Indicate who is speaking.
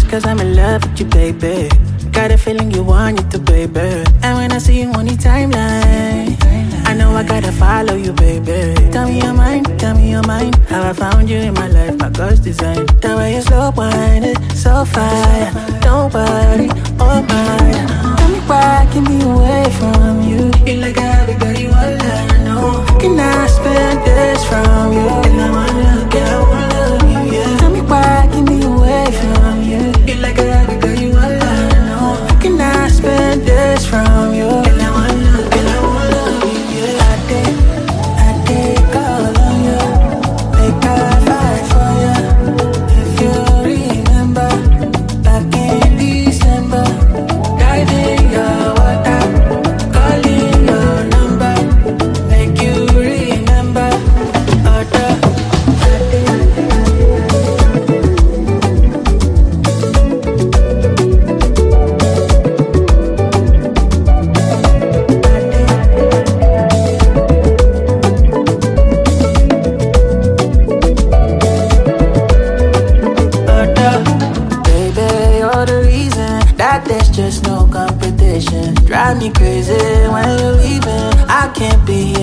Speaker 1: Cause I'm in love with you, baby. Got a feeling you want it too, baby. And when I see you on the timeline, I know I gotta follow you, baby. Tell me your mind, tell me your mind. How I found you in my life, my God's design. The way you slow wind it, so fire. Don't worry, oh my. Tell me why, keep me away from you. You like everybody, all I know. Can I spend this from you? And I wanna look, I wanna love you, yeah. Tell me why, keep me away from you. You like everybody, all I know. Can I spend this from you? And I wanna look, and I wanna love you, yeah. I did call on you. Make a fight for you. If you remember, back in December, diving your water, calling your number, make you remember. Baby, you're the reason that there's just no competition. Drive me crazy when you're leaving. I can't be